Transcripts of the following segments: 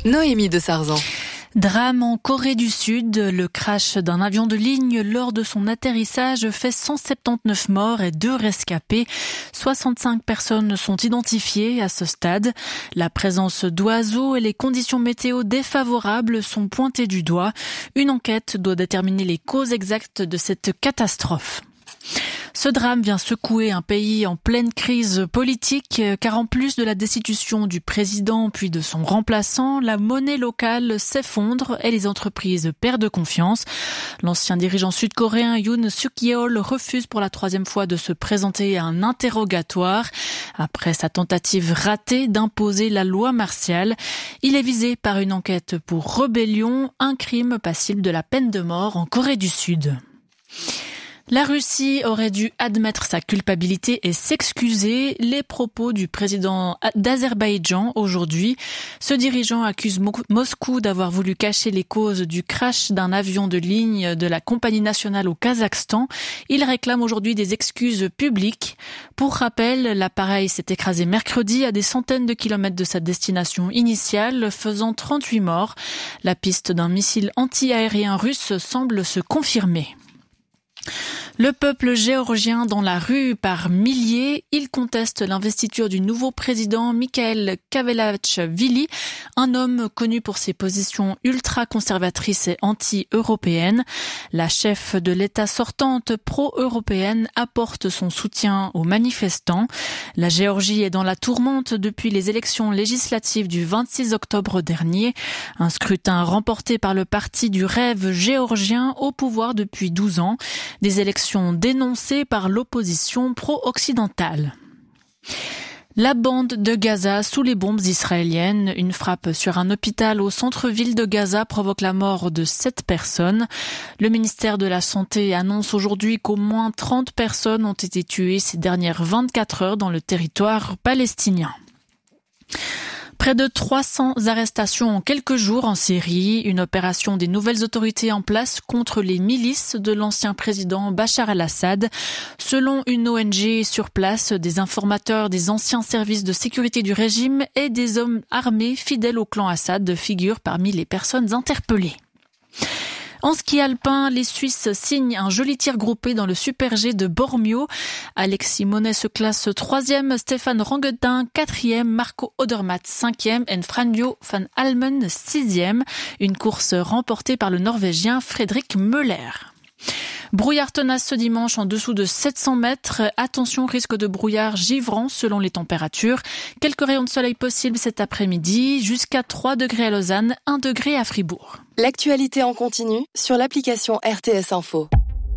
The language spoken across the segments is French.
Noémie de Sarzan. Drame en Corée du Sud. Le crash d'un avion de ligne lors de son atterrissage fait 179 morts et 2 rescapés. 65 personnes sont identifiées à ce stade. La présence d'oiseaux et les conditions météo défavorables sont pointées du doigt. Une enquête doit déterminer les causes exactes de cette catastrophe. Ce drame vient secouer un pays en pleine crise politique, car en plus de la destitution du président puis de son remplaçant, la monnaie locale s'effondre et les entreprises perdent confiance. L'ancien dirigeant sud-coréen Yoon Suk-yeol refuse pour la 3e fois de se présenter à un interrogatoire. Après sa tentative ratée d'imposer la loi martiale, il est visé par une enquête pour rébellion, un crime passible de la peine de mort en Corée du Sud. La Russie aurait dû admettre sa culpabilité et s'excuser. Les propos du président d'Azerbaïdjan aujourd'hui. Ce dirigeant accuse Moscou d'avoir voulu cacher les causes du crash d'un avion de ligne de la compagnie nationale au Kazakhstan. Il réclame aujourd'hui des excuses publiques. Pour rappel, l'appareil s'est écrasé mercredi à des centaines de kilomètres de sa destination initiale, faisant 38 morts. La piste d'un missile anti-aérien russe semble se confirmer. Le peuple géorgien dans la rue par milliers, il conteste l'investiture du nouveau président Mikhail Kvelachvili, un homme connu pour ses positions ultra-conservatrices et anti-européennes. La chef de l'État sortante pro-européenne apporte son soutien aux manifestants. La Géorgie est dans la tourmente depuis les élections législatives du 26 octobre dernier. Un scrutin remporté par le parti du rêve géorgien au pouvoir depuis 12 ans. Des élections dénoncées par l'opposition pro-occidentale. La bande de Gaza sous les bombes israéliennes. Une frappe sur un hôpital au centre-ville de Gaza provoque la mort de 7 personnes. Le ministère de la Santé annonce aujourd'hui qu'au moins 30 personnes ont été tuées ces dernières 24 heures dans le territoire palestinien. Près de 300 arrestations en quelques jours en Syrie, une opération des nouvelles autorités en place contre les milices de l'ancien président Bachar el-Assad. Selon une ONG sur place, des informateurs des anciens services de sécurité du régime et des hommes armés fidèles au clan Assad figurent parmi les personnes interpellées. En ski alpin, les Suisses signent un joli tir groupé dans le Super G de Bormio. Alexis Monet se classe 3e, Stéphane Ranguetin 4e, Marco Odermatt 5e et Franjo van Almen 6e. Une course remportée par le Norvégien Frédéric Müller. Brouillard tenace ce dimanche en dessous de 700 mètres. Attention, risque de brouillard givrant selon les températures. Quelques rayons de soleil possibles cet après-midi, jusqu'à 3 degrés à Lausanne, 1 degré à Fribourg. L'actualité en continu sur l'application RTS Info.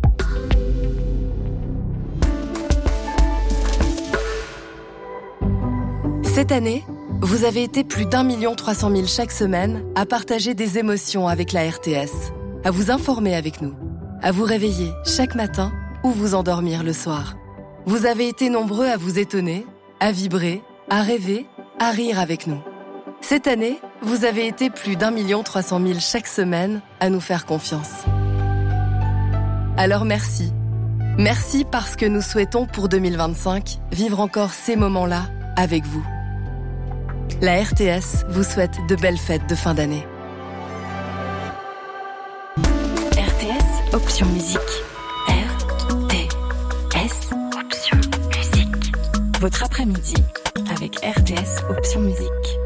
Cette année, vous avez été plus d'1 300 000 chaque semaine à partager des émotions avec la RTS, à vous informer avec nous, à vous réveiller chaque matin ou vous endormir le soir. Vous avez été nombreux à vous étonner, à vibrer, à rêver, à rire avec nous. Cette année, vous avez été plus d'1 300 000 chaque semaine à nous faire confiance. Alors merci. Merci parce que nous souhaitons pour 2025 vivre encore ces moments-là avec vous. La RTS vous souhaite de belles fêtes de fin d'année. RTS Option Musique. RTS Option Musique. Votre après-midi avec RTS Option Musique.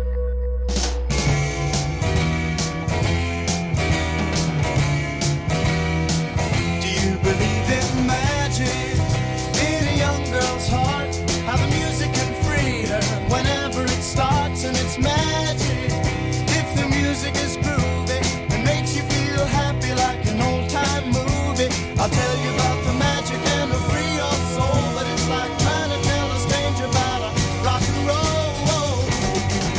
I'll tell you about the magic and the free your soul, but it's like trying to tell a stranger about a rock and roll.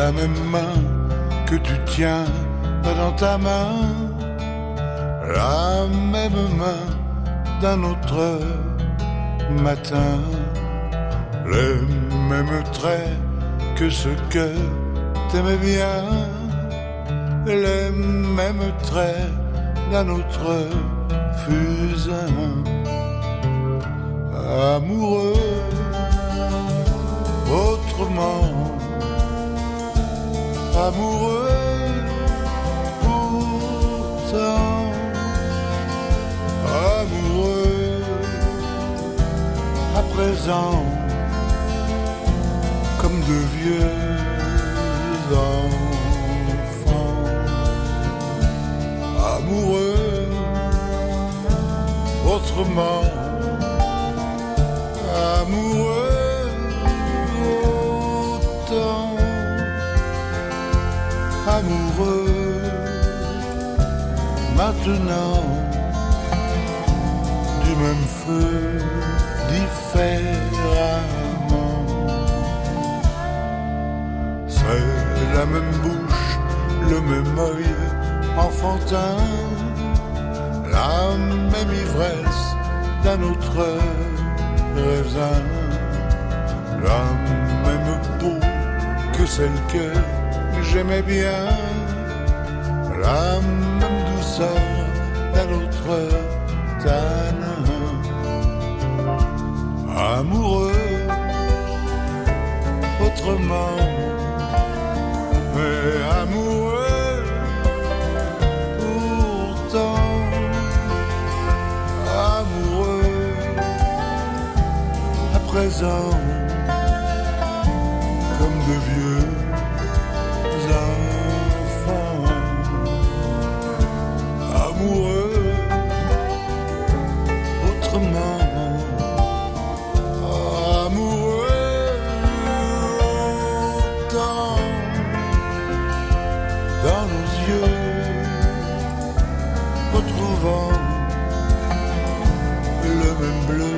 la même main que tu tiens dans ta main, la même main d'un autre matin, les mêmes traits que ceux que t'aimais bien, les mêmes traits d'un autre fusain. Amoureux autrement, amoureux pourtant, amoureux à présent, comme de vieux enfants. Amoureux autrement, amoureux autant, amoureux maintenant, du même feu différemment. C'est la même bouche, le même œil enfantin, la même ivresse d'un autre raisin, la même peau que celle que j'aimais bien, la même douceur d'un autre tanin. Amoureux autrement, mais amoureux pourtant, amoureux à présent, comme de vieux enfants. Amoureux autrement, amoureux autant, dans nos yeux, retrouvant le même bleu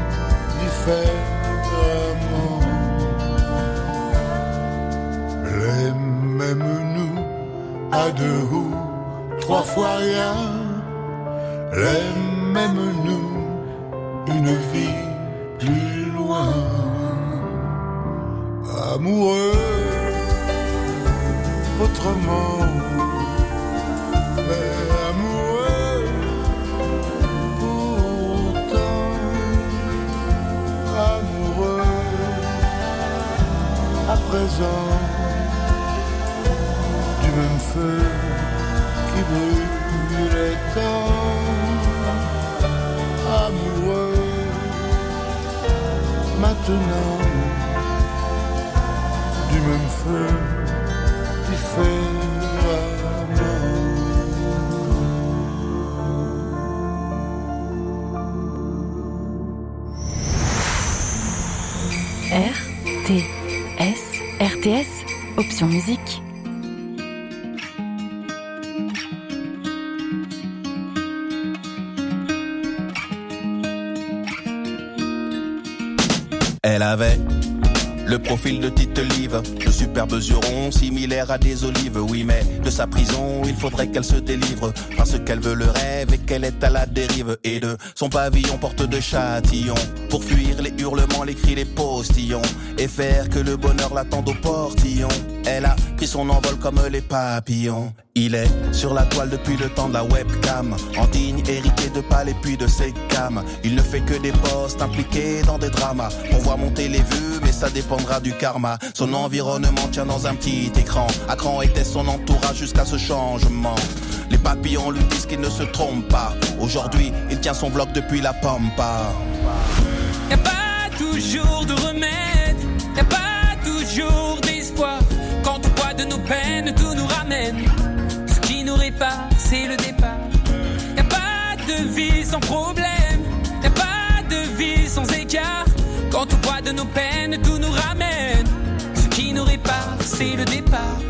différemment. Les mêmes nous à deux ou trois fois rien, les mêmes nous, une vie plus loin. Amoureux autrement, mais amoureux pourtant, amoureux à présent, du même feu qui brûlait tant, amoureux maintenant, du même feu RTS, option musique. Elle avait le profil de Tite Live, de superbes yeux ronds similaires à des olives. Oui, mais de sa prison, il faudrait qu'elle se délivre, parce qu'elle veut le rêve et qu'elle est à la dérive. Et de son pavillon porte de châtillon, pour fuir les hurlements, les cris, les postillons, et faire que le bonheur l'attende au portillon. Elle a pris son envol comme les papillons. Il est sur la toile depuis le temps de la webcam, en digne hérité de pâle et puis de ses cams. Il ne fait que des posts impliqués dans des dramas. On voit monter les vues, mais ça dépendra du karma. Son environnement tient dans un petit écran. À cran était son entourage jusqu'à ce changement. Les papillons lui disent qu'il ne se trompe pas. Aujourd'hui, il tient son vlog depuis la pampa. Y'a pas toujours de remède, y'a pas toujours d'espoir. Quand au poids de nos peines, tout nous ramène. Ce qui nous répare, c'est le départ. Y'a pas de vie sans problème, y'a pas de vie sans écart. Quand au poids de nos peines, tout nous ramène. Ce qui nous répare, c'est le départ.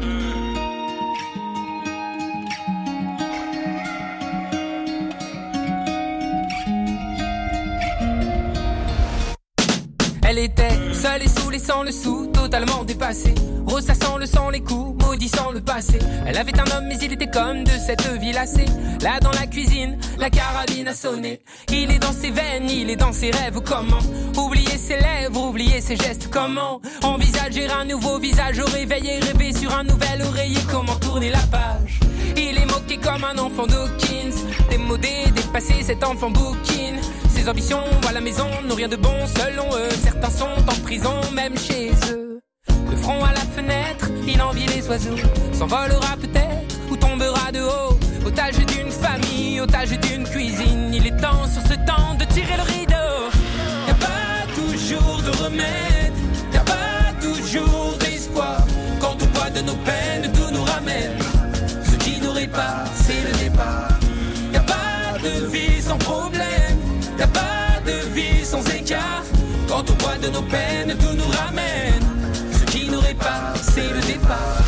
Elle était Seul et saoulé sans le sou, totalement dépassé. Ressassant le sang, les coups, maudissant le passé. Elle avait un homme mais il était comme de cette vie lassée. Là dans la cuisine, la carabine a sonné. Il est dans ses veines, il est dans ses rêves. Comment oublier ses lèvres, oublier ses gestes? Comment envisager un nouveau visage au réveil et rêver sur un nouvel oreiller? Comment tourner la page? Il est moqué comme un enfant d'Hawkins. Démodé, dépassé, cet enfant bouquine. Ses ambitions, à la maison, n'ont rien de bon selon eux. Certains sont en prison, même chez eux. Le front à la fenêtre, il envie les oiseaux. S'envolera peut-être, ou tombera de haut. Otage d'une famille, otage d'une cuisine. Il est temps sur ce temps de tirer le rideau. Y'a pas toujours de remède, y'a pas toujours d'espoir. Quand au poids de nos peines, tout nous ramène. Ce qui nous répare, c'est le départ. Y'a pas de vie sans problème, y'a pas de vie sans écart. Quand au poids de nos peines, tout nous ramène. Ce qui nous répare, c'est le départ.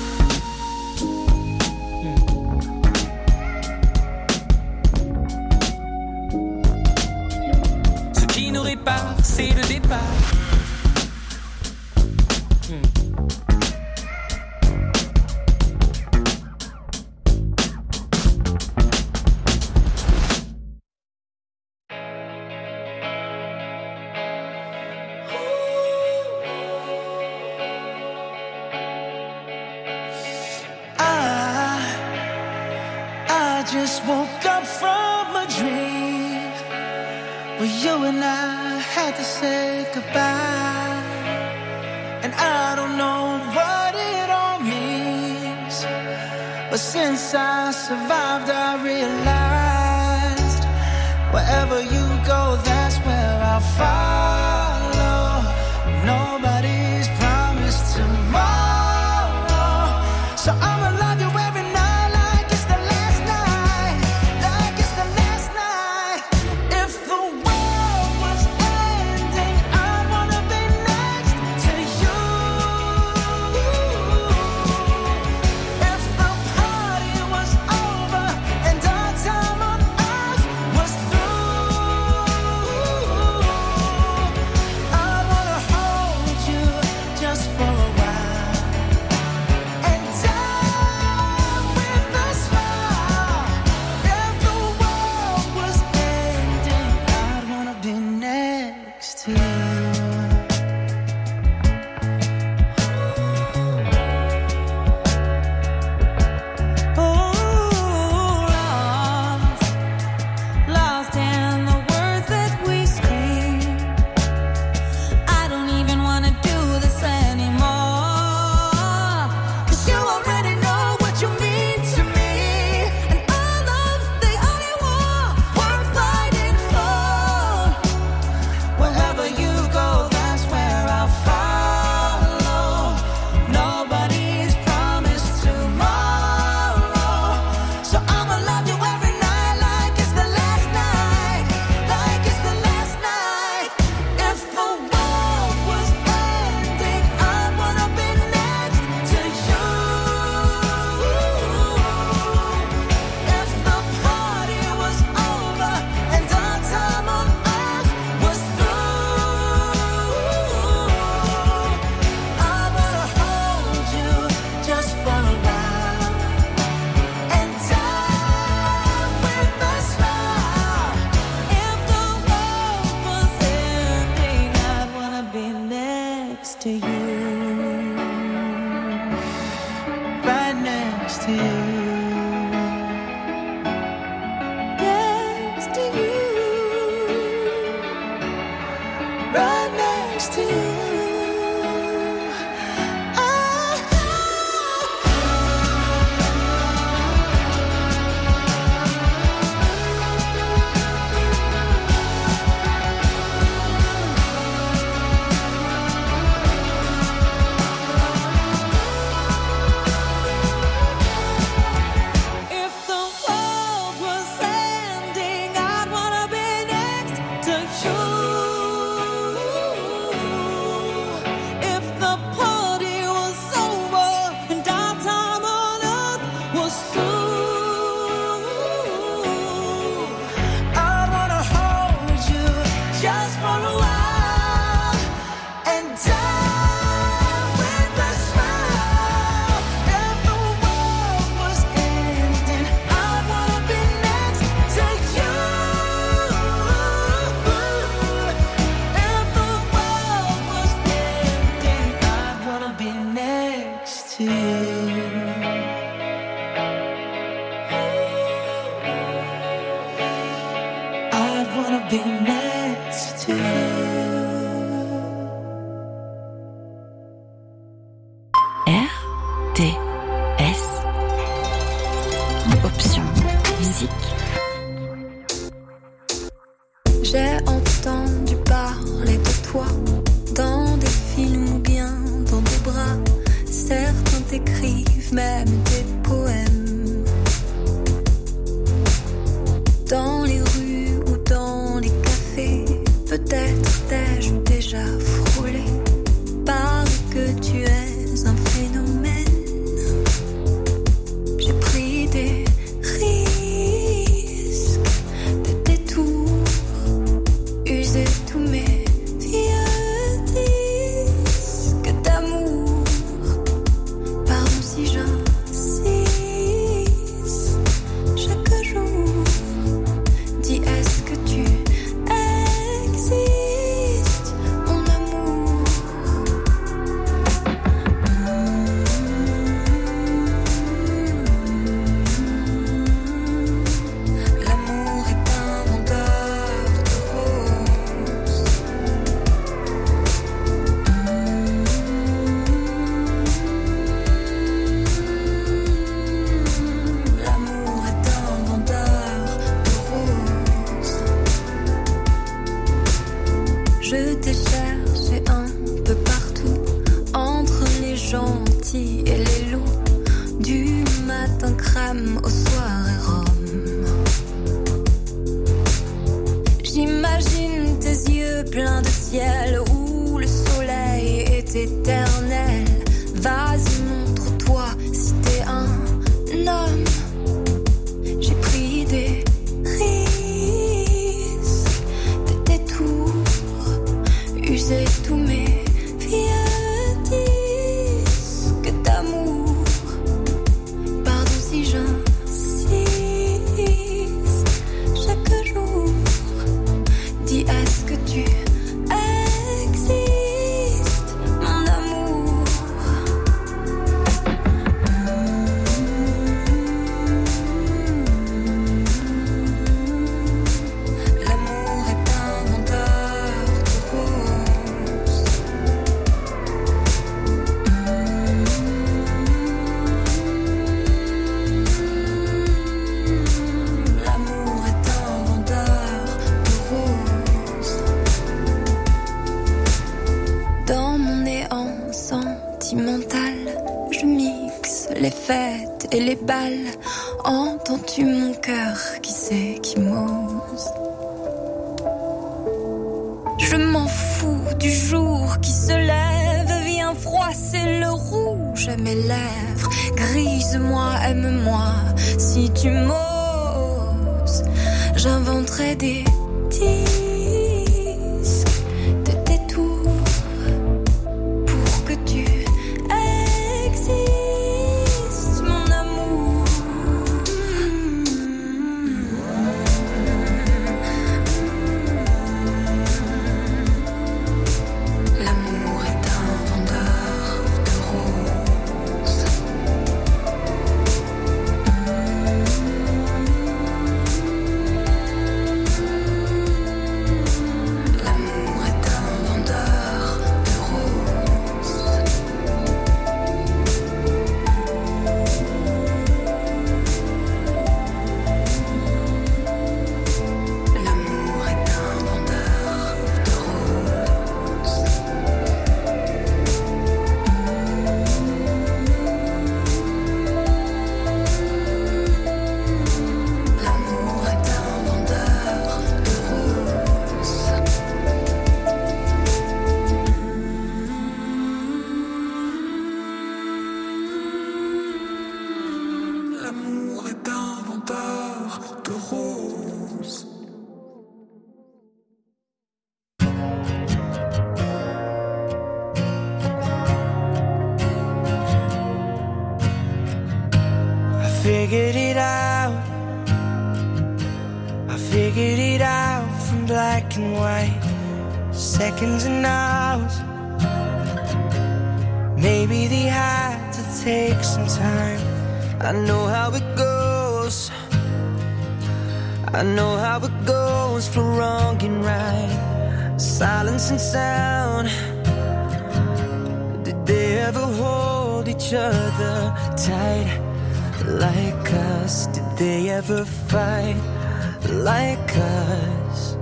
Ce qui nous répare, c'est le départ. Just woke up from a dream where you and I had to say goodbye. And I don't know what it all means, but since I survived I realized wherever you go, that's where I'll follow. Nobody's promised tomorrow, so I'ma love you every night. Just for a while, and musique. J'ai entendu parler de toi dans des films ou bien dans des bras. Certains t'écrivent même des poèmes. Dans les rues ou dans les cafés, peut-être t'ai-je déjà frôlé. Paraît que tu es un phénomène. J'ai pris des risques, des détours, usé tous mes vieux disques d'amour. Pardon si j'insiste chaque jour. Dis est-ce que tu existes, mon amour? L'amour est un vendeur de roses. L'amour est un vendeur de roses. Je t'ai cherché un peu partout, entre les gentils et les loups, du matin crème au soir et rhum. J'imagine tes yeux pleins de ciel où le soleil est éternel. Vas-y, montre-toi si t'es un homme. J'ai pris des risques, des détours, usé tous mes vieux disques d'amour. Pardon si j'insiste chaque jour. Dis est-ce que tu existes, mon amour? L'amour est un vendeur de roses. L'amour est un vendeur de roses. Dans mon néant sentimental, je mixe les fêtes et les balles. Entends-tu mon cœur qui sait qui m'ose? Je m'en fous du jour qui se lève. Viens froisser le rouge à mes lèvres. Grise-moi, aime-moi si tu m'oses. J'inventerai des disques, des détours pour que tu existes, mon amour. L'amour est un vendeur de roses. L'amour est un vendeur de roses. L'amour est un vendeur de roses. L'amour est un vendeur de roses. L'amour est un vendeur de roses. I figured it out. I figured it out from black and white, seconds and hours. Maybe they had to take some time. I know how it goes. I know how it goes for wrong and right. Silence and sound. Did they ever hold each other tight? like us? Did they ever fight like us?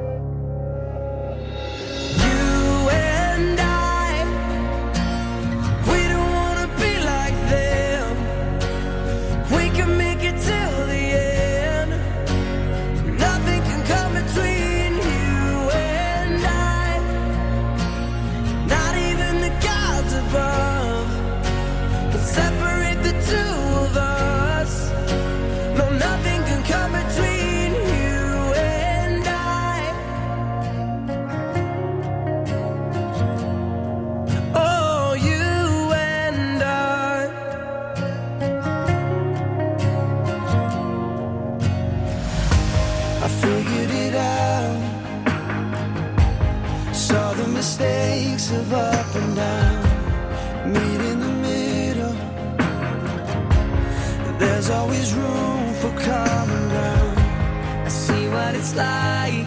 You and I, we don't wanna be like them. We can make it till the end. Nothing can come between you and I. Not even the gods above can separate the two of us. No, nothing can come between you and I. Oh, you and I. I figured it out. Saw the mistakes of up and down. Meet in the middle. There's always room for common ground. I see what it's like.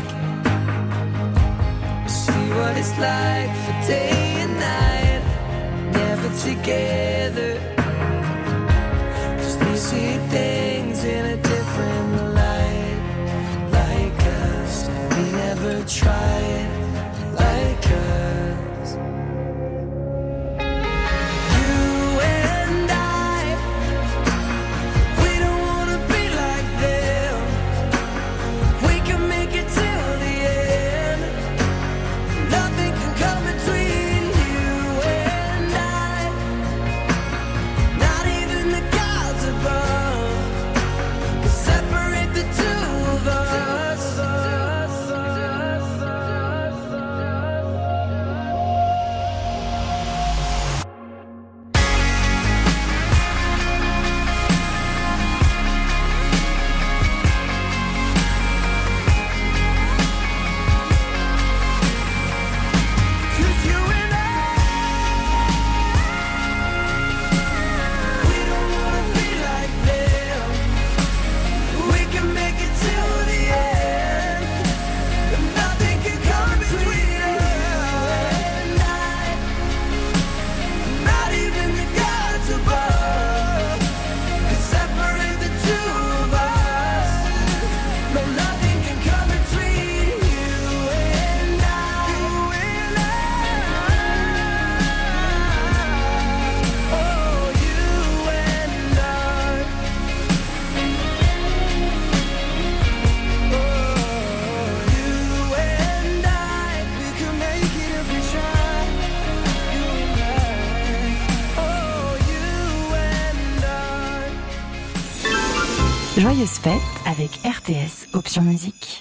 I see what it's like for day and night. Never together. 'Cause they see things in a different light. Like us, we never tried like us. You and I, we don't wanna be like them. We can make it till the end. Nothing can come between you and I. Not even the gods above can separate the two of us. Cause you and I, we don't wanna be like them. We can make it till the end. Nothing can come between you and I. Not even the gods above can separate the two of us. No, nothing can come between you and I. Oh, you and I. Oh, you and I. We can make it if we try. You and I. Oh, you and I. Joyeuse fête avec RTS Option Musique.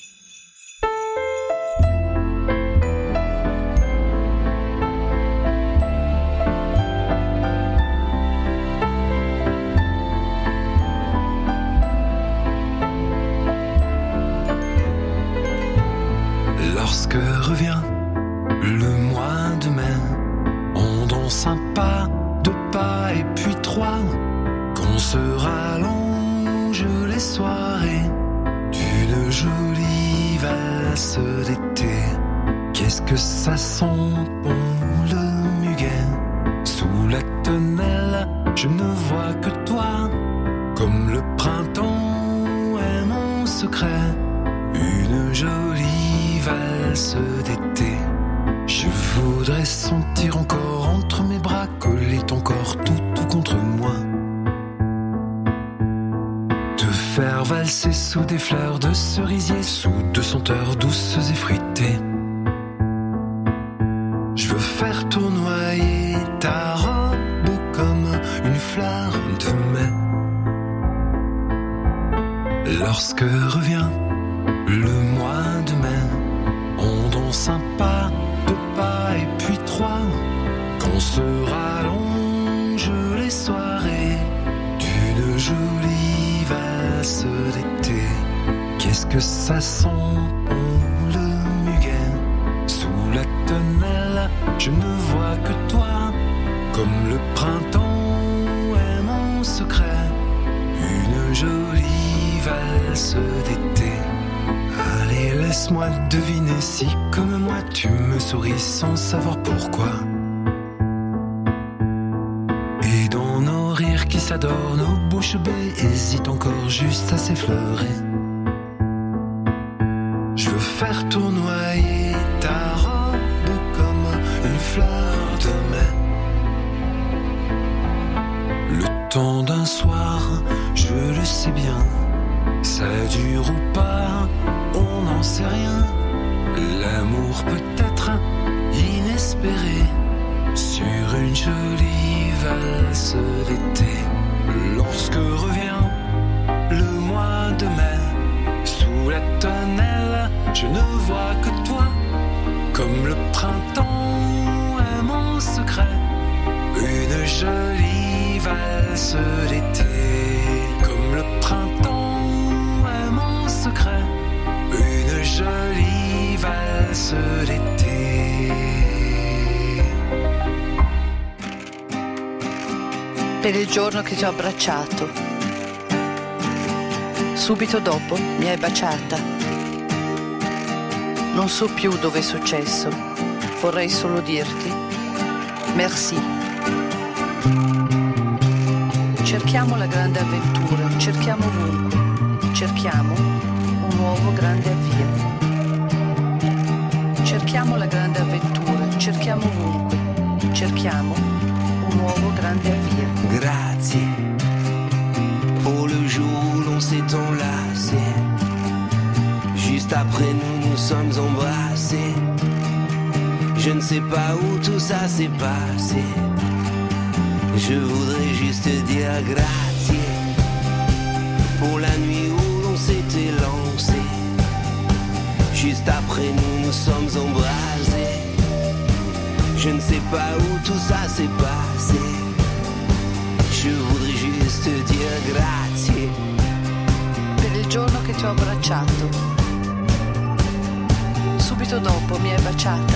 Lorsque revient le mois de mai, on danse un pas, deux pas et puis trois, qu'on se rallonge les soirées d'une jolie valse d'été. Qu'est-ce que ça sent bon le muguet? Sous la tonnelle, je ne vois que toi, comme le printemps est mon secret. Une jolie valse d'été. Je voudrais sentir encore entre mes bras, coller ton corps tout contre moi. Te faire valser sous des fleurs de cerisier, sous de senteurs douces et fruitées. Je veux faire tournoyer ta robe comme une fleur de mai. Lorsque revient le mois de mai, on danse un pas, deux pas et puis trois, qu'on se rallonge les soirées d'une jolie valse d'été. Qu'est-ce que ça sent bon le muguet? Sous la tonnelle, je ne vois que toi, comme le printemps est mon secret. Une jolie valse d'été. Allez, laisse-moi deviner si, comme moi, tu me souris sans savoir pourquoi. Et dans nos rires qui s'adorent, nos bouches bées hésitent encore juste à s'effleurer. Je veux faire tournoyer ta robe comme une fleur de mai. Le temps d'un soir, je le sais bien, ça dure ou pas, on n'en sait rien. L'amour peut être inespéré sur une jolie valse d'été. Lorsque revient le mois de mai, sous la tonnelle, je ne vois que toi. Comme le printemps est mon secret, une jolie valse d'été. Comme le printemps est mon secret, une jolie valse d'été. Per il giorno che ti ho abbracciato, subito dopo mi hai baciata. Non so più dove è successo, vorrei solo dirti merci. Cerchiamo la grande avventura, cerchiamo ovunque, cerchiamo un nuovo grande avvio. Cerchiamo la grande avventura, cerchiamo ovunque, cerchiamo un nuovo grande avvio. Grazie pour le jour où l'on s'est enlacé. Juste après nous sommes embrassés. Je ne sais pas où tout ça s'est passé. Je voudrais juste dire grazie pour la nuit où l'on s'était lancé. Juste après nous sommes embrasés. Je ne sais pas où tout ça s'est passé. Je voudrais juste dire grazie per il giorno che ti ho abbracciato. Subito dopo mi hai baciata.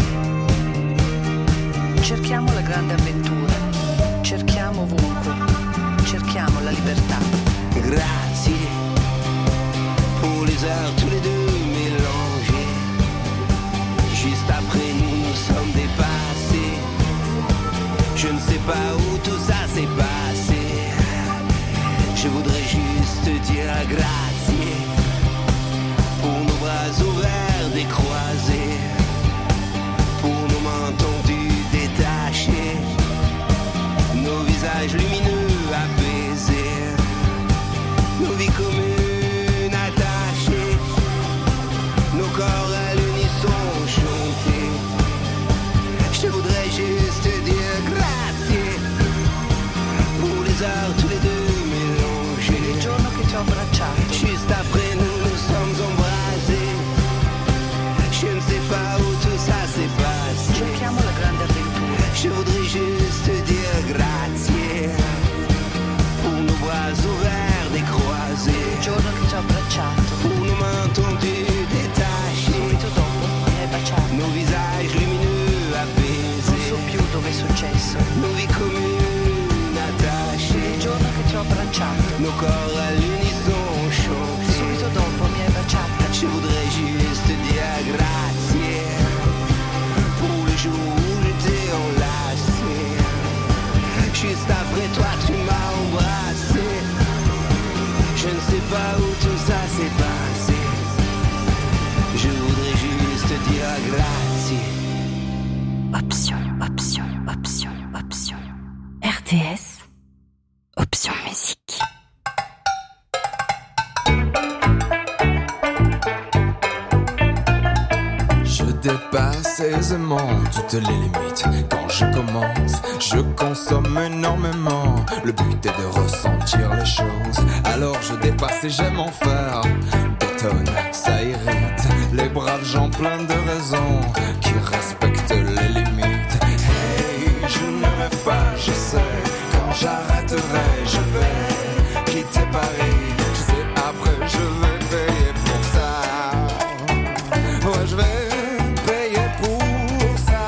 Cerchiamo la grande avventura, cerchiamo ovunque, cerchiamo la libertà. Grazie pour les heures tous les deux mélangées. Juste après nous sommes dépassés. Je ne sais pas où tout ça s'est passé. Je voudrais juste dire grazie pour nos bras ouverts décroisés, pour nos mains tendues détachées, nos visages lumineux apaisés, nos vies communes attachées, nos corps à l'unisson chantés. Je voudrais juste dire grazie pour les heures tous les deux mélangées. Il giorno che ti ho abbracciato. Juste après nous sommes embrasés. Je ne sais pas où tout ça s'est passé. Cerchiamo la grande avventura. Je voudrais juste dire grazie pour nos bras ouverts décroisés. Il giorno che ti ho abbracciato. Pour nos mains tendues détachées. Subito dopo mi hai baciato. Nos visages lumineux apaisés. Non so più dove è successo. Nos vies communes attachées. Il giorno che ti ho abbracciato. Nos corps à l'unisson chantés. Subito dopo mi hai baciata. Je voudrais juste dire grazie pour le jour où j'étais enlacé. Juste après toi tu m'as embrassé. Je ne sais pas où tout ça s'est passé. Je voudrais juste dire grazie. Option, option, option, option. RTS, option musique. Je dépasse aisément toutes les limites. Quand je commence, je consomme énormément. Le but est de ressentir les choses. Alors je dépasse et j'aime en faire des tonnes. Ça irrite les braves gens pleins de raisons qui respectent les limites. Hey, je ne rêve pas, je sais. Quand j'arrêterai, je vais quitter Paris. Je sais après je vais payer pour ça. Ouais, je vais payer pour ça.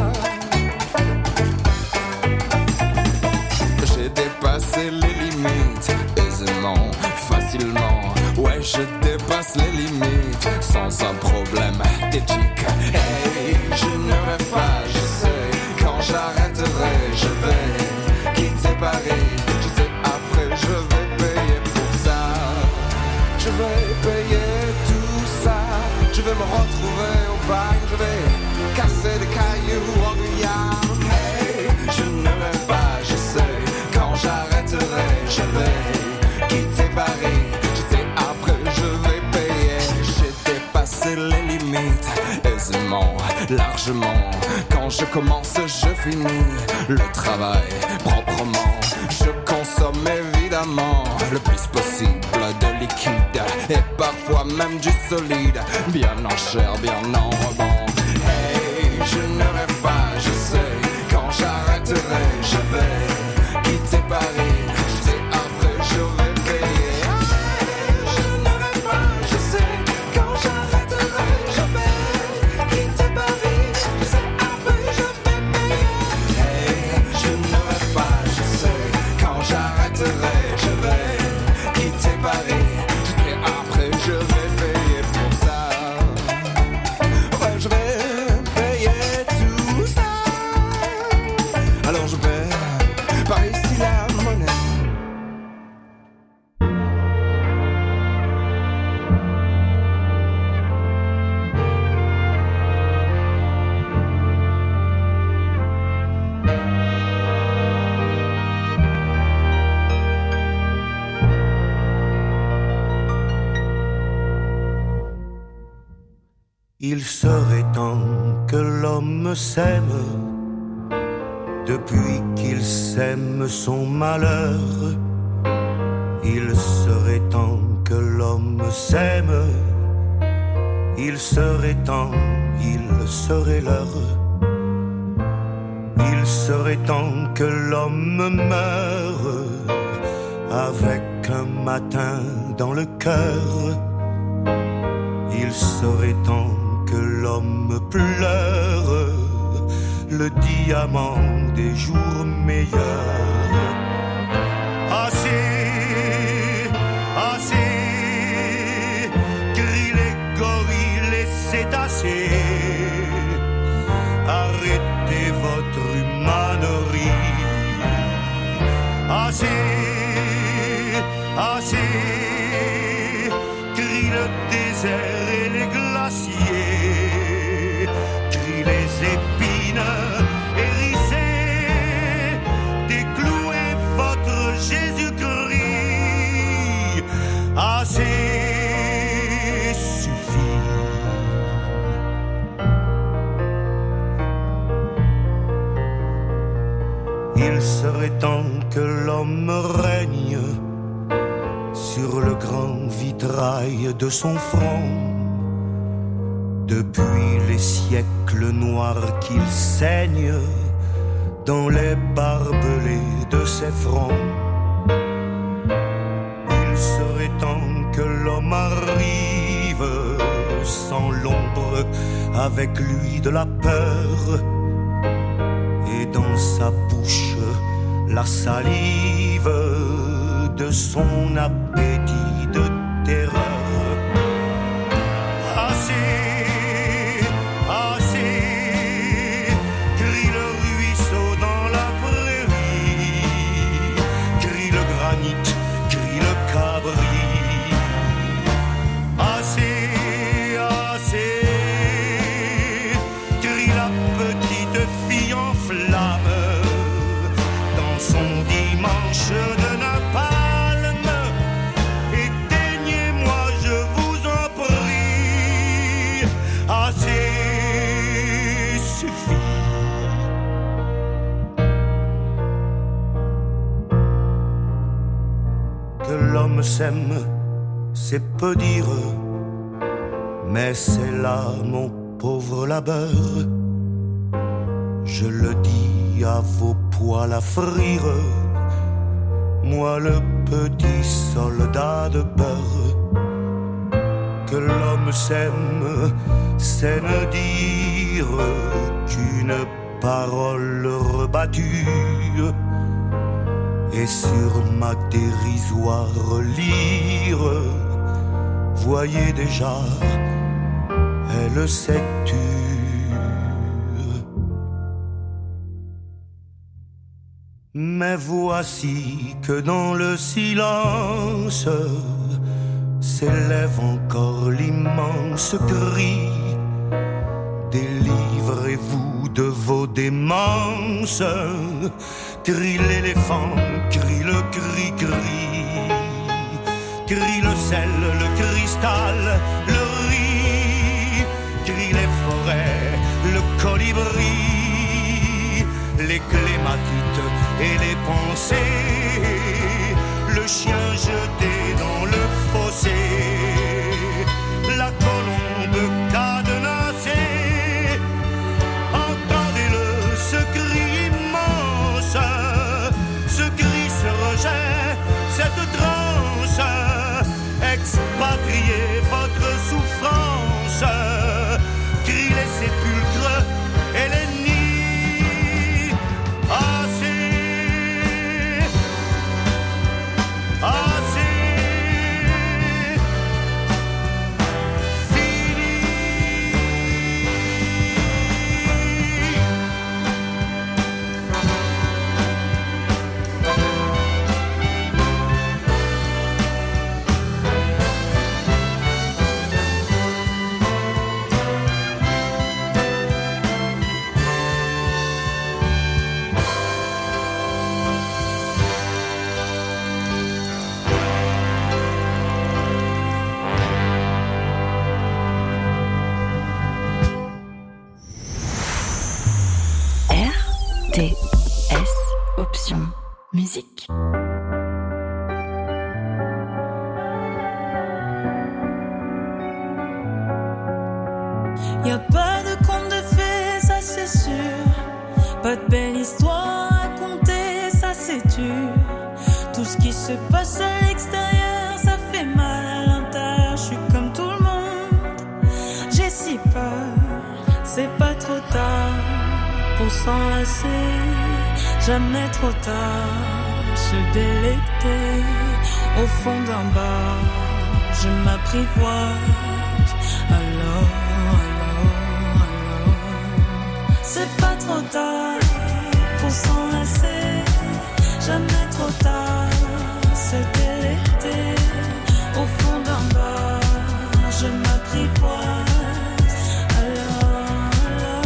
J'ai dépassé les limites aisément, facilement. Ouais, je dépasse les limites sans un problème d'éthique. Hey, je vais quitter Paris. Je sais après je vais payer. J'ai dépassé les limites aisément, largement. Quand je commence, je finis le travail proprement. Je consomme évidemment le plus possible de liquide et parfois même du solide, bien en chair, bien en rebond. Hey, je ne rêve pas, je sais, quand j'arrêterai, je vais quitter Paris. Je sais après je vais payer. Hey, je ne rêve pas, je sais, quand j'arrêterai, je vais quitter Paris. Je sais après je vais payer. Hey, je ne rêve pas, je sais, quand j'arrêterai, je vais quitter Paris. Je sais après je vais payer pour ça. Ouais, je vais payer tout ça. Alors je vais par ici la monnaie. Il serait temps que l'homme s'aime, depuis qu'il sème son malheur. Il serait temps que l'homme s'aime, il serait temps, il serait l'heure. Il serait temps que l'homme meure, avec un matin dans le cœur. Il serait temps que l'homme pleure, le diamant des jours meilleurs. Assez, assez, crient les gorilles et c'est assez. Arrêtez votre humanerie. Assez, assez, crient le désert et les glaciers. Crient les épines hérissées, déclouez votre Jésus-Christ. Assez suffit. Il serait temps que l'homme règne sur le grand vitrail de son front. Depuis les siècles noirs qu'il saigne dans les barbelés de ses fronts. Il serait temps que l'homme arrive sans l'ombre, avec lui de la peur, et dans sa bouche la salive de son appétit de terreur. Assez, assez, crie le ruisseau dans la prairie, crie le granit, crie le cabri. Assez, assez, crie la petite fille en flamme dans son dimanche de napalm. Éteignez-moi, je vous en prie. Assez suffit. Que l'homme s'aime, c'est peu dire, mais c'est là mon pauvre labeur. Je le dis à vos poils à frire, moi le petit soldat de beurre. Que l'homme s'aime, c'est ne dire qu'une parole rebattue, et sur ma dérisoire lyre, voyez déjà, elle s'est tue. Mais voici que dans le silence s'élève encore l'immense cri des livres sauvez-vous de vos démences. Crie l'éléphant, crie le cri-cri, crie le sel, le cristal, le riz, crie les forêts, le colibri, les clématites et les pensées, le chien jeté dans le fossé, la colombe cadenassée. Entendez-le, ce cri immense, ce cri, ce rejet, cette transe. Expatriez votre souffrance, crie les sépulcres et les nids. Assez, assez. RTS Option Musique. Y'a pas de conte de fées, ça c'est sûr. Pas de belle histoire à raconter, ça c'est dur. Tout ce qui se passe à l'extérieur, ça fait mal à l'intérieur. Je suis comme tout le monde, j'ai si peur. C'est pas trop tard pour s'enlacer, jamais trop tard. Se délecter au fond d'un bar, je m'apprivoise. Alors, c'est pas trop tard pour s'enlacer, jamais trop tard. Se délecter au fond d'un bar, je m'apprivoise. Alors,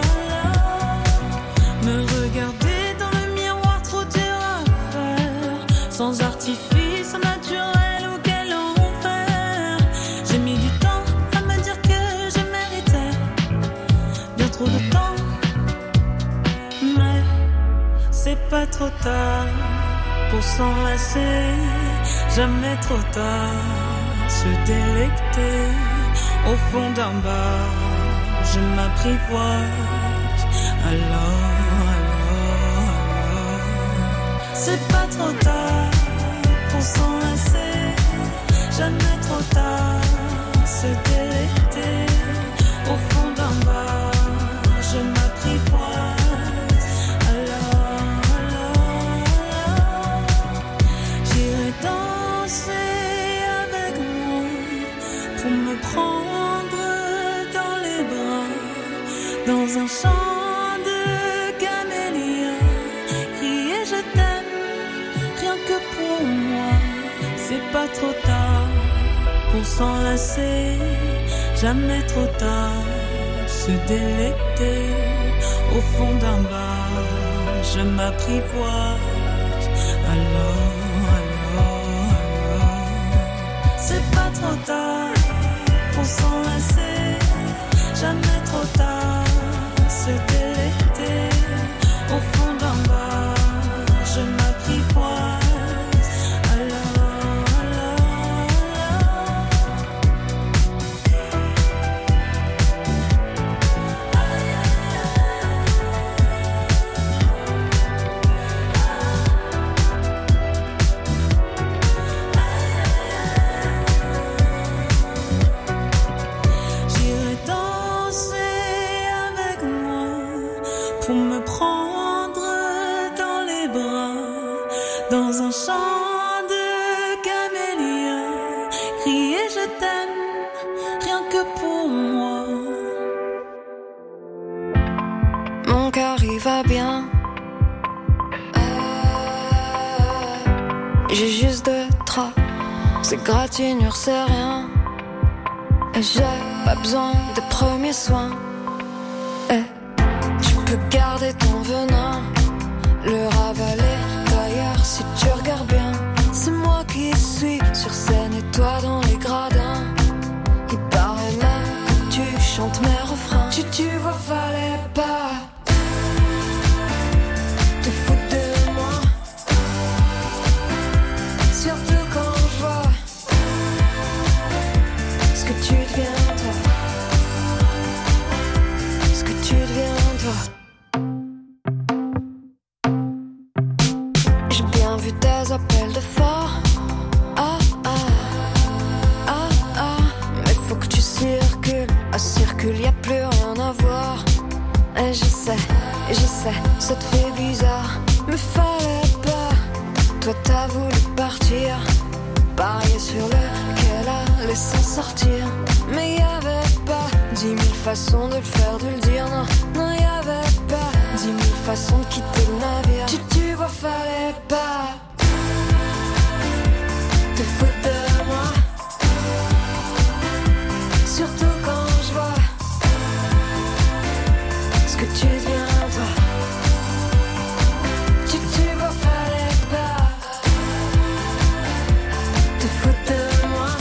me regarder dans le miroir, trop dur à faire. Sans artifice, naturel, auquel enfer. J'ai mis du temps à me dire que je méritais bien trop de temps. Mais c'est pas trop tard pour s'enlacer, jamais trop tard. Se délecter au fond d'un bar, je m'apprivoise. Alors, c'est pas trop tard pour s'enlacer, jamais trop tard. Se délecter au fond d'un bar, je m'apprivoise. J'irai danser avec moi pour me prendre dans les bras, dans un champ de camélias, crier je t'aime, rien que pour moi. C'est pas trop tard pour s'enlacer, jamais trop tard. Se délecter au fond d'un bar, je m'apprivoise. Alors, c'est pas trop tard pour s'enlacer, jamais trop tard. Se délecter au fond d'un bar, je m'apprivoise. J'irai danser avec moi pour me prendre dans les bras, dans un champ de camélias, crier je t'aime, rien que pour moi. Mon cœur il va bien, j'ai juste 2 draps, ces gratinures c'est rien. Et j'ai pas besoin de premiers soins. garder ton venin, le ravaler d'ailleurs si tu regardes bien. C'est moi qui suis sur scène et toi dans les gradins. Il paraît même que tu chantes mes refrains. Tu vois, fallait pas te foutre de moi, surtout quand je vois ce que tu deviens toi, ce que tu deviens toi. J'ai bien vu tes appels de phare. Mais faut que tu circules. À circule, y a plus rien à voir. Et je sais, ça te fait bizarre. Mais fallait pas. Toi t'as voulu partir, parier sur lequel allait s'en sortir. Mais y'avait pas 10 000 façons de le faire, de le dire. Non, y'avait pas 10 000 façons de quitter le navire. Tu vois, fallait pas te foutre de moi, surtout quand je vois ce que tu deviens toi. Tu vois, fallait pas te foutre de moi,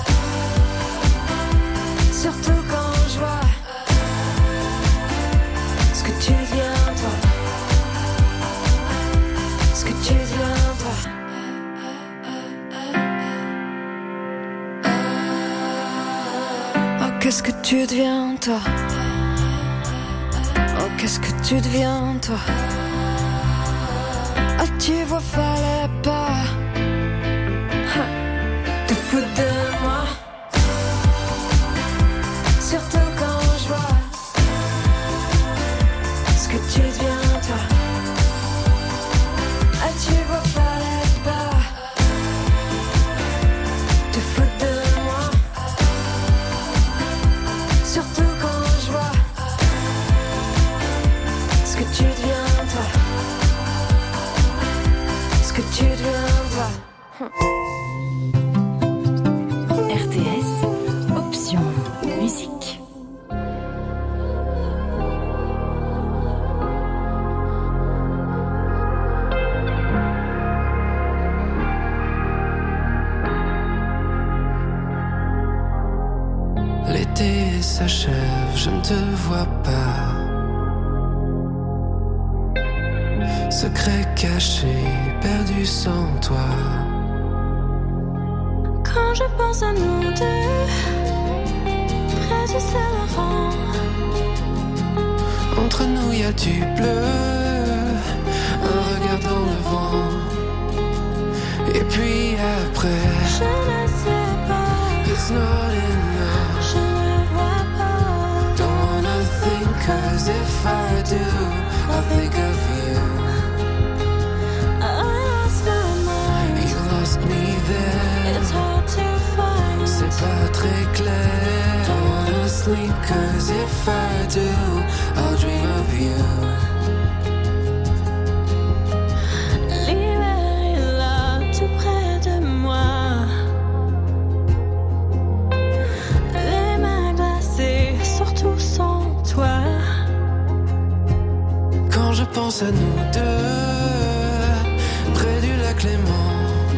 surtout quand je vois ce que tu deviens toi, ce que tu deviens toi. Qu'est-ce que tu deviens toi? Oh, qu'est-ce que tu deviens toi? Ah, tu vois, fallait pas te foutre de moi, surtout quand je vois ce que tu deviens toi. Ah, tu vois, fallait pas te foutre de moi, surtout quand je vois ce que tu deviens toi, ce que tu deviens toi. RTS, option musique. L'été s'achève, je ne te vois pas. Secret caché, perdu sans toi. Quand je pense à nous deux, près du Saint-Laurent, entre nous y a du bleu, un regard dans le vent. Et puis après, je ne sais pas, it's not enough. je ne vois pas. Don't wanna think, cause if I do, I'll think of you. I lost my mind, You lost me there. it's hard to find. C'est pas très clair. Don't wanna sleep, cause if I do, I'll dream of you. L'hiver est là, tout près de moi. Les mains glacées, surtout sans toi. Quand je pense à nous deux, près du lac Léman,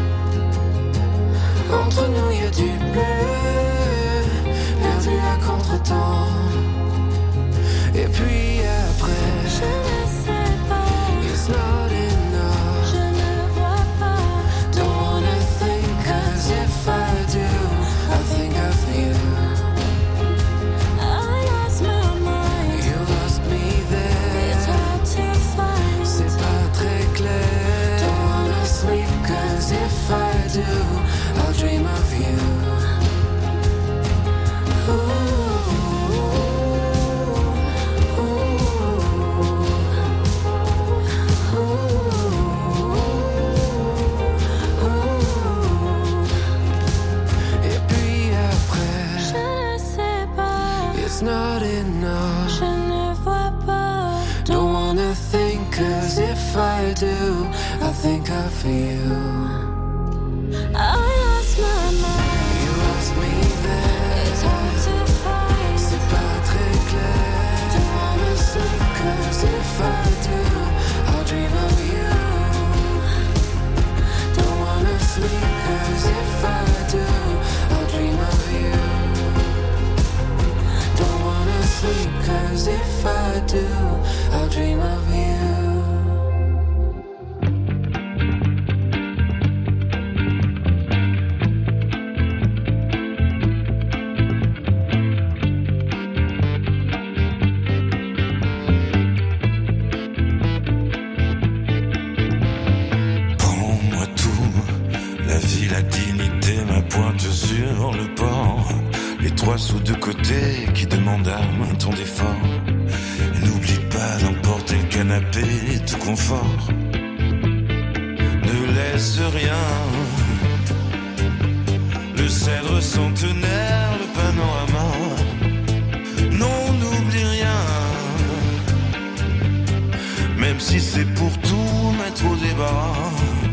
entre nous y a du bleu, perdu à contre-temps. Et puis après, Je ne sais pas, it's not enough. je ne vois pas. Don't wanna think, cause if I do, I'll think of you. I lost my mind, You lost me it's there. hard to find. C'est pas très clair. Don't wanna sleep, cause if I do, I'll dream of you. Et puis après, Je ne sais pas, it's not enough. je ne vois pas. Don't wanna think, cause if I do, I'll think of you. I lost my mind, You lost me there. it's hard to find. C'est pas très clair. Don't wanna sleep, cause if I I do, I'll dream of you. Sur le port, les 3 sous de côté qui demandent un ton d'effort. Et n'oublie pas d'emporter le canapé, tout confort. Ne laisse rien, le cèdre centenaire, le panorama. Non, n'oublie rien, même si c'est pour tout mettre au débat.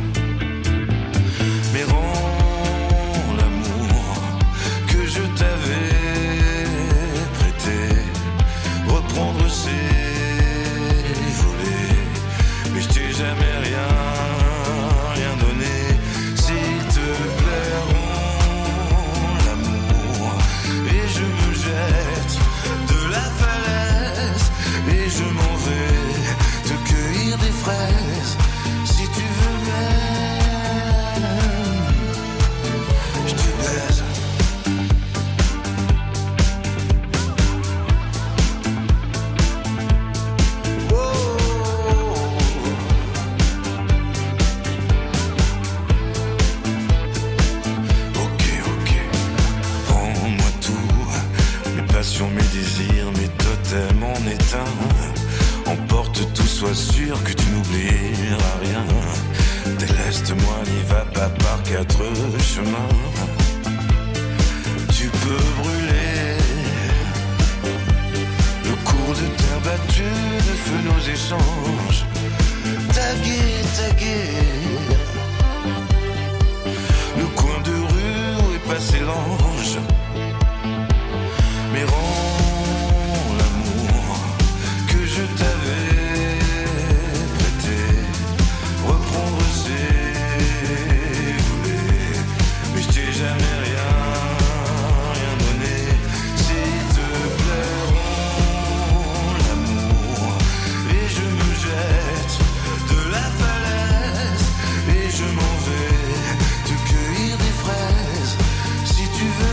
Mais je t'avais prêté, reprendre ses volets, mais je t'ai jamais rien donné. S'il te plaît, rends l'amour, et je me jette de la falaise, et je m'en vais te cueillir des fraises. Si tu veux même, je te baise. Mes désirs, mes totems en éteint. Emporte tout, sois sûr que tu n'oublieras rien. Déleste-moi, n'y va pas par 4 chemins. Tu peux brûler le cours de terre battue, de feu nos échanges. Taguer le coin de rue où est passé l'ange. Mais rends l'amour que je t'avais prêté, reprendre ses volets, mais je t'ai jamais rien donné. S'il te plaît, rends l'amour, et je me jette de la falaise, et je m'en vais te cueillir des fraises. Si tu veux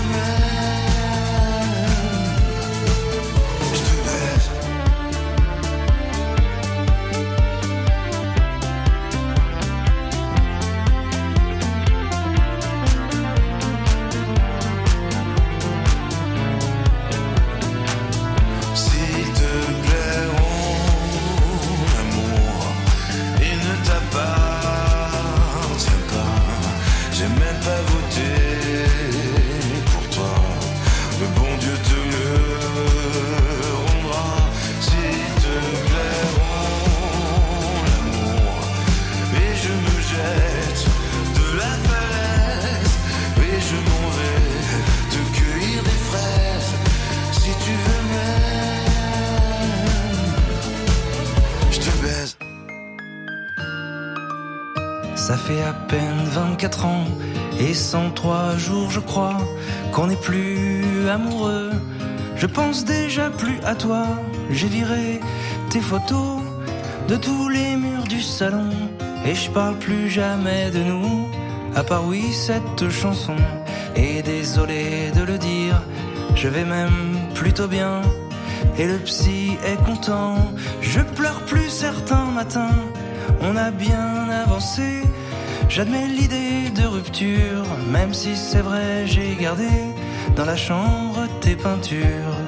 Ça fait à peine 24 ans et 103 jours, je crois, qu'on n'est plus amoureux. Je pense déjà plus à toi. J'ai viré tes photos de tous les murs du salon, et je parle plus jamais de nous, à part oui cette chanson. Et désolé de le dire, je vais même plutôt bien, et le psy est content. Je pleure plus certains matins, on a bien avancé. J'admets l'idée de rupture, même si c'est vrai j'ai gardé dans la chambre tes peintures.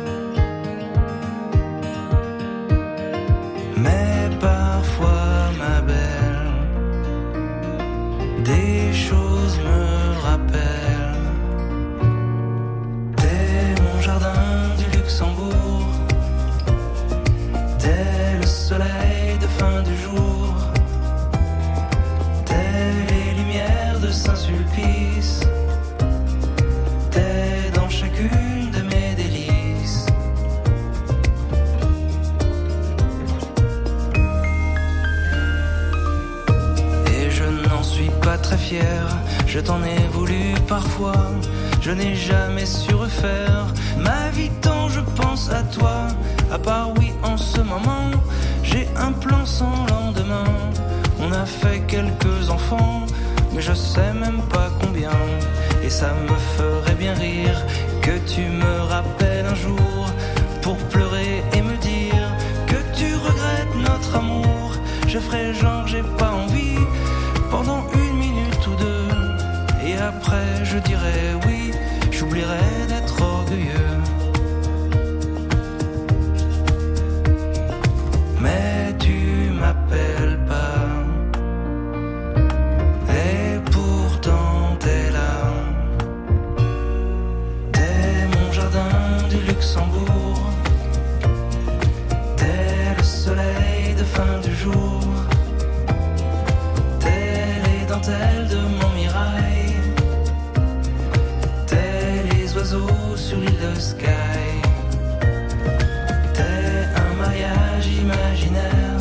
Mais parfois ma belle, des choses me rappellent. T'es mon jardin du Luxembourg, t'es le soleil de fin du jour, t'es les lumières de Saint-Sulpice, t'es dans chacune de mes délices. Et je n'en suis pas très fier, je t'en ai voulu parfois. je n'ai jamais su refaire ma vie tant je pense à toi. À part oui en ce moment, j'ai un plan sans lendemain. On a fait quelques enfants, mais je sais même pas combien. Et ça me ferait bien rire que tu me rappelles un jour pour pleurer et me dire que tu regrettes notre amour. Je ferai genre j'ai pas envie pendant 1 minute ou 2. Et après je dirai oui, j'oublierai d'être orgueilleux. Mais tu m'appelles pas, et pourtant t'es là. T'es mon jardin du Luxembourg, t'es le soleil de fin du jour, t'es les dentelles de mon mirail, t'es les oiseaux sur l'île de Skye. Imaginaire,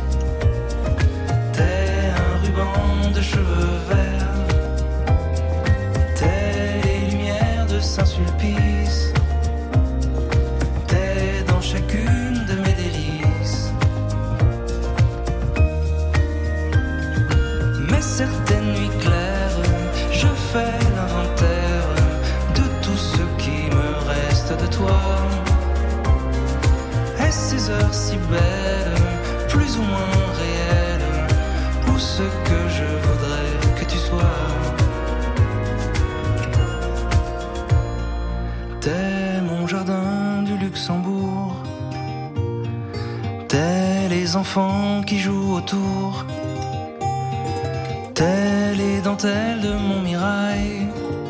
t'es un ruban de cheveux verts, t'es les lumières de Saint-Sulpice, t'es dans chacune de mes délices. Mais certaines nuits claires, je fais l'inventaire de tout ce qui me reste de toi. Et ces heures si belles, plus ou moins réelles, ou ce que je voudrais que tu sois. T'es mon jardin du Luxembourg, t'es les enfants qui jouent autour, t'es les dentelles de mon mirail,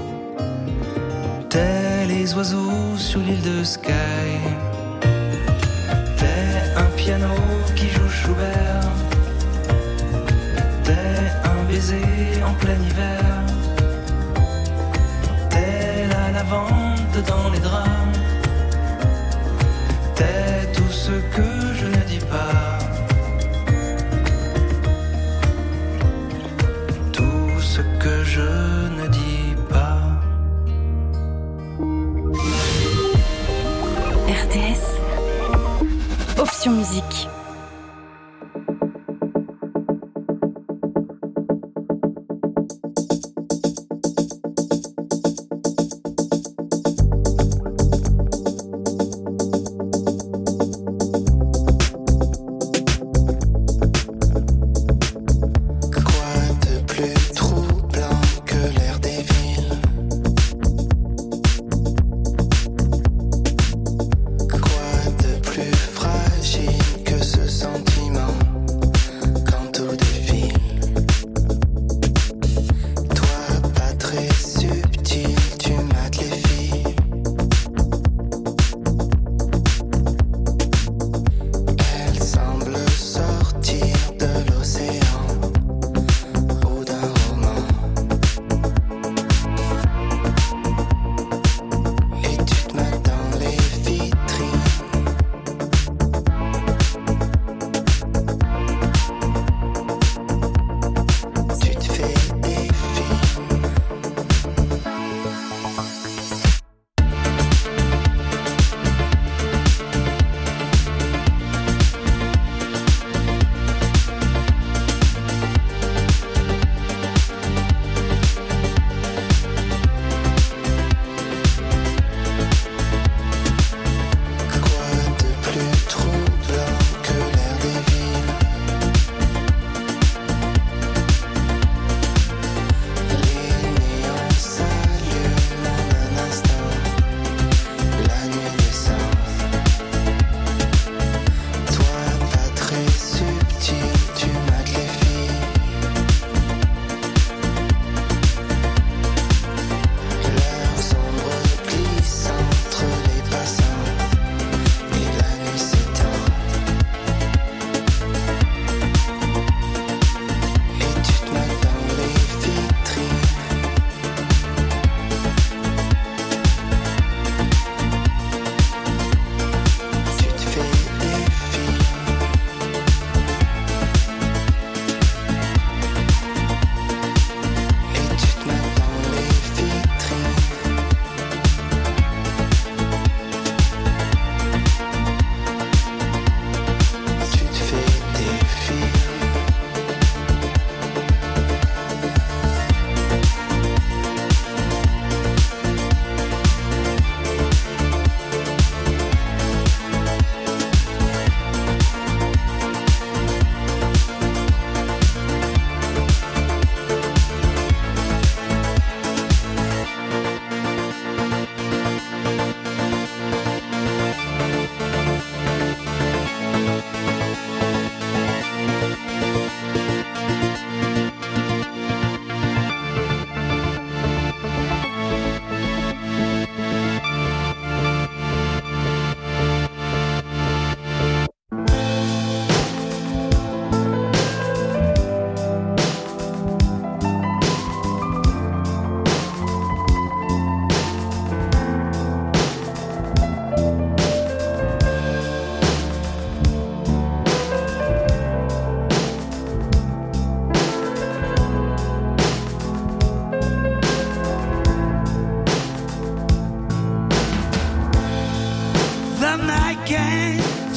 t'es les oiseaux sur l'île de Skye. Piano qui joue Schubert, t'es un baiser en plein hiver, t'es la lavande dans les draps, t'es tout ce que je ne dis pas, tout ce que je ne dis pas. RTS Option musique. Que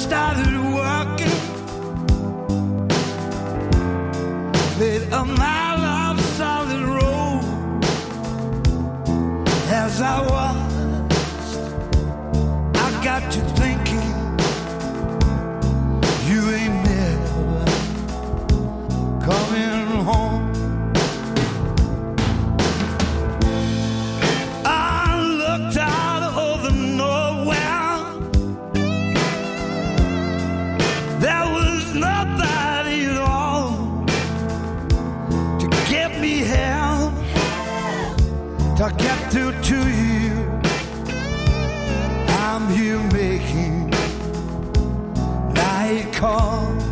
started working, laid a mile of solid road. As I watched, I got to thinking, you ain't never coming home. I looked out over nowhere. There was nobody at all to get me help, to get through to you. I'm here making night call.